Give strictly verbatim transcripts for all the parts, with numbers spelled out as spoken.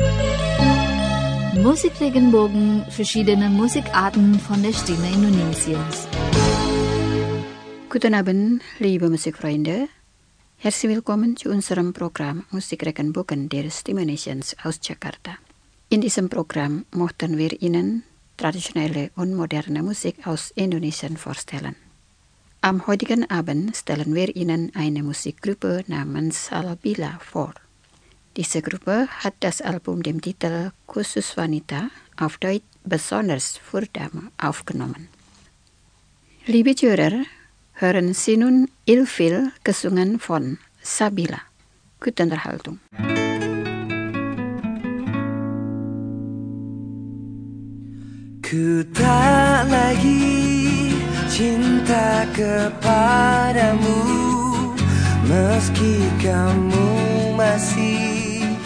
Musikregenbogen, verschiedene Musikarten von der Stimme Indonesiens. Guten Abend, liebe Musikfreunde. Herzlich willkommen zu unserem Programm Musikregenbogen der Stimme Indonesiens aus Jakarta. In diesem Programm möchten wir Ihnen traditionelle und moderne Musik aus Indonesien vorstellen. Am heutigen Abend stellen wir Ihnen eine Musikgruppe namens Salabila vor. Diese Gruppe hat das Album dem Titel Khusus Wanita, auf Deutsch besonders für Damen, aufgenommen. Liebe Hörer, hören Sie nun Ilfil gesungen von Sabila. Gute Unterhaltung. Ku tak lagi cinta kepadamu, meski kamu masih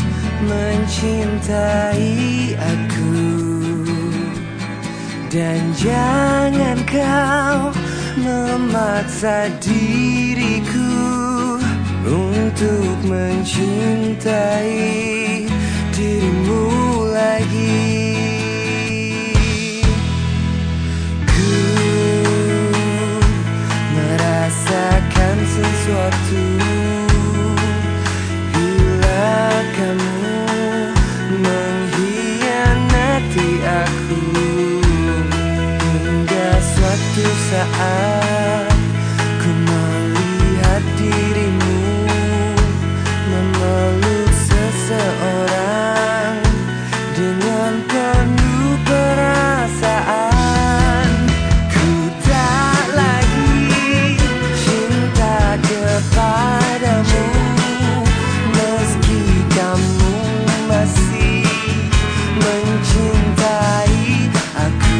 mencintai aku. Dan jangan kau memaksa diriku untuk mencintai dirimu lagi. Rasakan sesuatu bila kamu mengkhianati aku, hingga suatu saat ku melihat dirimu memeluk seseorang dengan penuh perasaan. Kepadamu, meski kamu masih mencintai aku.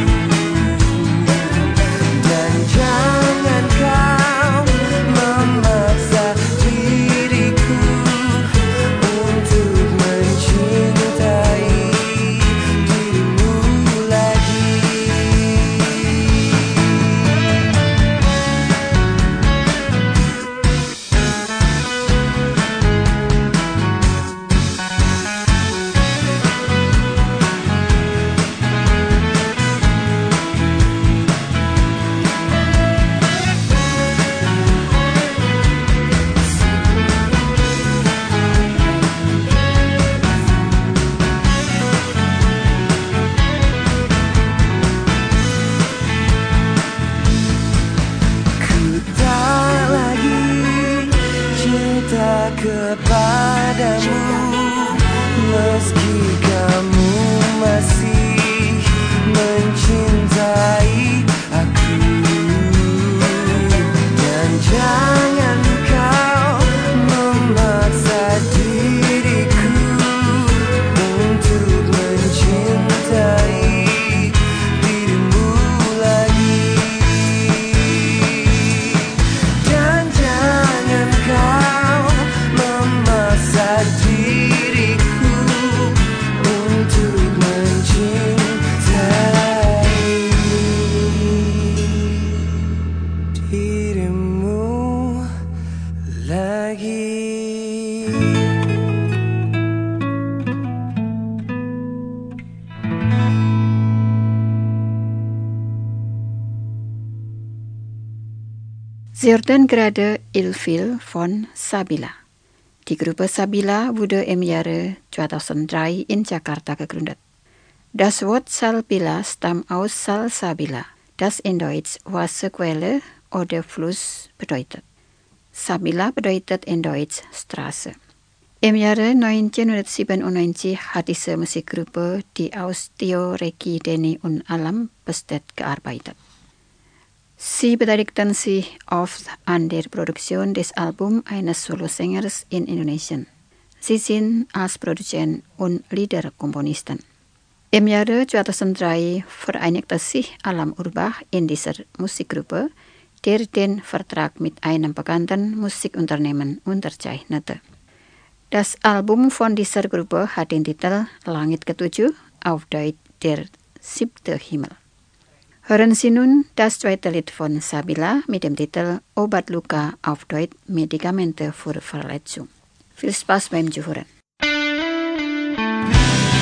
Dan jangan kau memaksa diriku untuk mencintai dirimu lagi. Kepadamu, meski kamu masih mencintai aku. Dan jangan kau memaksa diriku untuk mencintai dirimu lagi. Dan jangan kau memaksa diriku untuk mencintai dirimu lagi. Zeerden Grade Ilfil von Sabila. Die Gruppe Sabila wurde im Jahre zweitausenddrei in Jakarta gegründet. Das Wort Salbila stammt aus Salsabila, das in Deutsch Wasserquelle oder Fluss bedeutet. Sabila bedeutet in Deutsch Straße. Im Jahre neunzehnhundertsiebenundneunzig hat diese Musikgruppe, die aus Theorie, Deni und Alam besteht, gearbeitet. Sie beteiligten sich oft an der Produktion des Albums eines Solosängers in Indonesien. Sie sind als Produzent und Liederkomponisten. Im Jahre zweitausenddrei vereinigte sich Alam Urbach in dieser Musikgruppe, der den Vertrag mit einem bekannten Musikunternehmen unterzeichnete. Das Album von dieser Gruppe hat den Titel Langit Ketujuh, auf Deutsch Der siebte Himmel. Hören Sie nun das zweite Lied von Sabila mit dem Titel Obat Luka, auf Deutsch Medikamente für Verletzung. Viel Spaß beim Zuhören.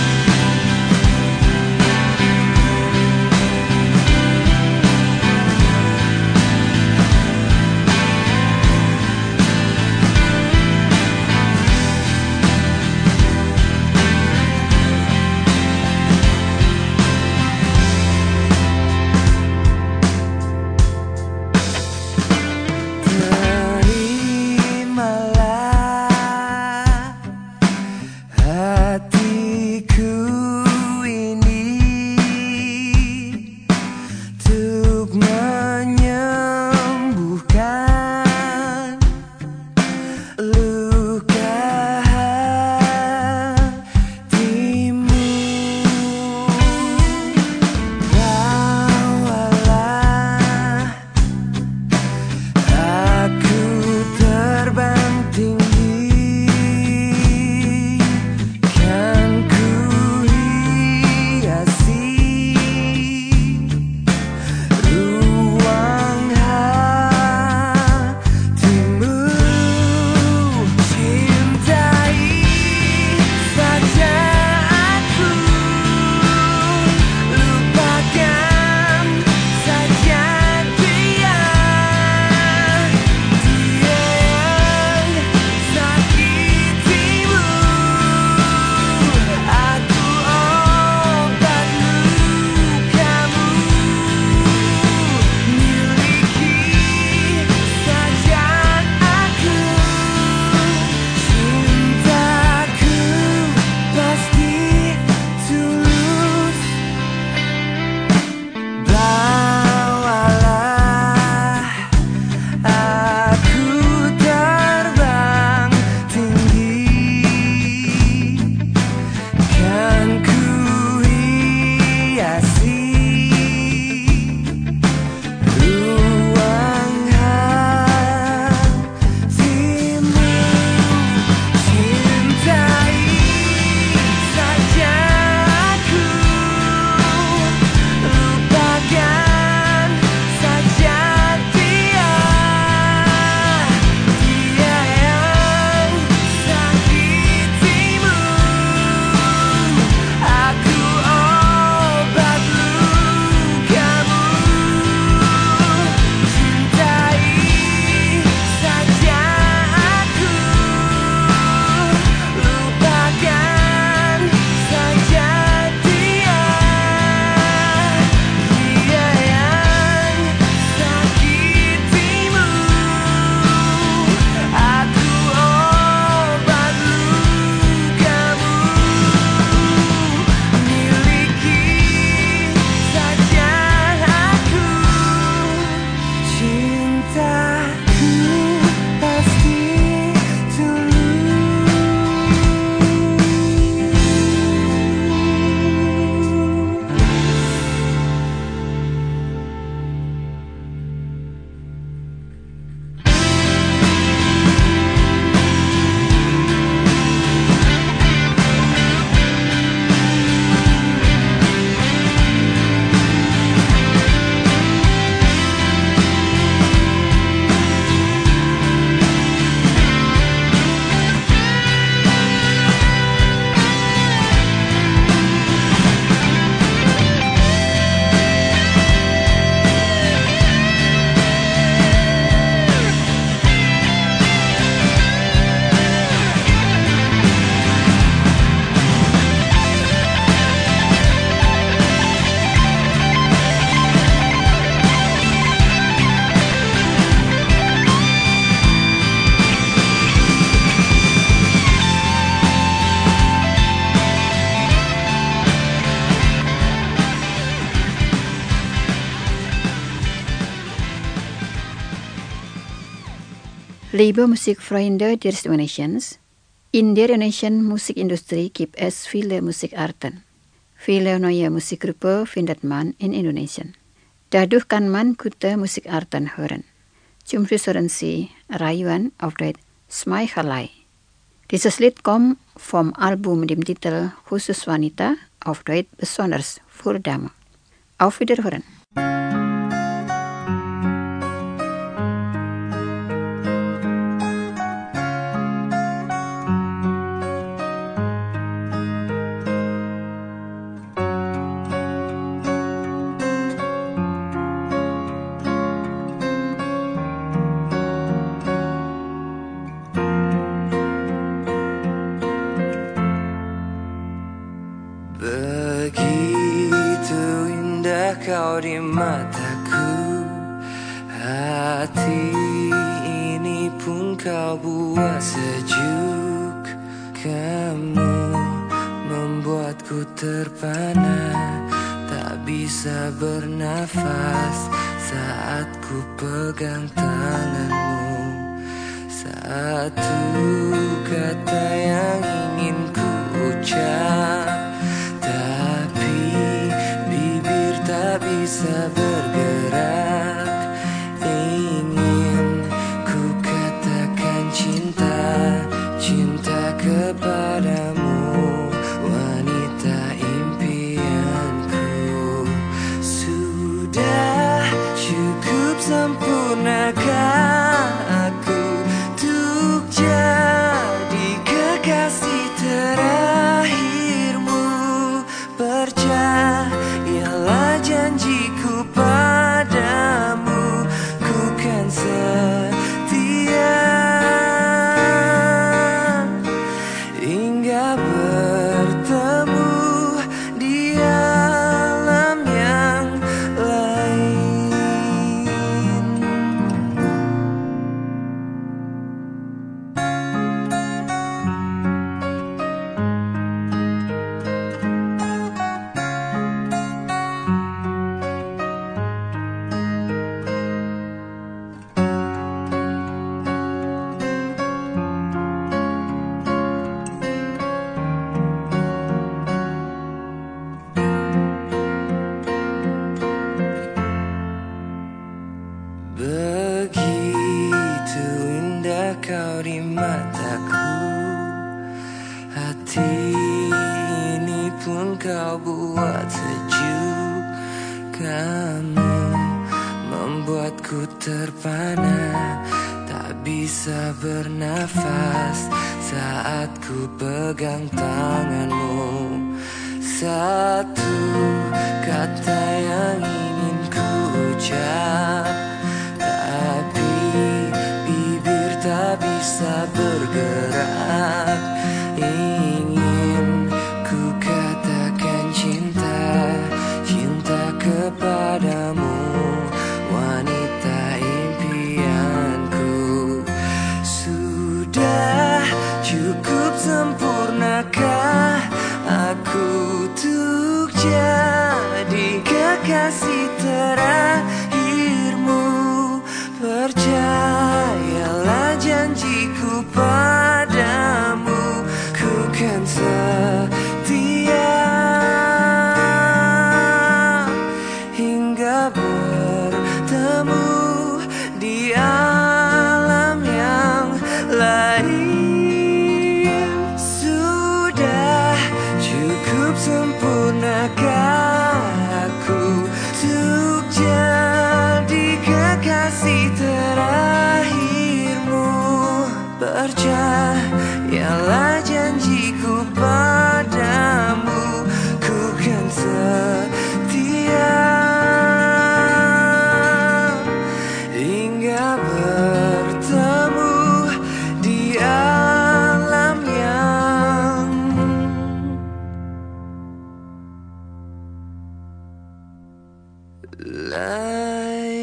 Liebe Musikfreunde der Indonesiens, in der indonesischen Musikindustrie gibt es viele Musikarten. Viele neue Musikgruppen findet man in Indonesien. Dadurch kann man gute Musikarten hören. Zum Schluss hören Sie Rayuan auf Deutsch Smaihalai. Dieses Lied kommt vom Album mit dem Titel Khusus Wanita, auf Deutsch besonders für Damen. Auf Wiederhören. Begitu indah kau di mataku, hati ini pun kau buat sejuk. Kamu membuatku terpana, tak bisa bernafas saat ku pegang tanganmu. Satu kata yang ingin ku ucap, bisa bergerak. Ingin ku katakan cinta, cinta kepadamu, wanita impianku. Sudah cukup sempurnakah aku untuk jadi kekasih terakhirmu? Percayalah janjiku padamu, ku kan setia hingga bertemu di alam yang lain. Begitu indah kau di mataku, hati ini pun kau buat sejuk. Kamu membuatku terpana, tak bisa bernafas saat ku pegang tanganmu. Satu kata yang ingin ku ucap, tak bisa bergerak. Ingin ku katakan cinta, cinta kepadamu, wanita impianku. Sudah cukup sempurnakah aku untuk jadi kekasih terakhirmu? Percayalah janjiku padamu, ku kan setia hingga bertemu di alam yang lain. Sudah cukup sempurnakah aku untuk jadi kekasih terakhirmu? Percayalah janjiku padamu, ku kan setia hingga bertemu di alam yang lain.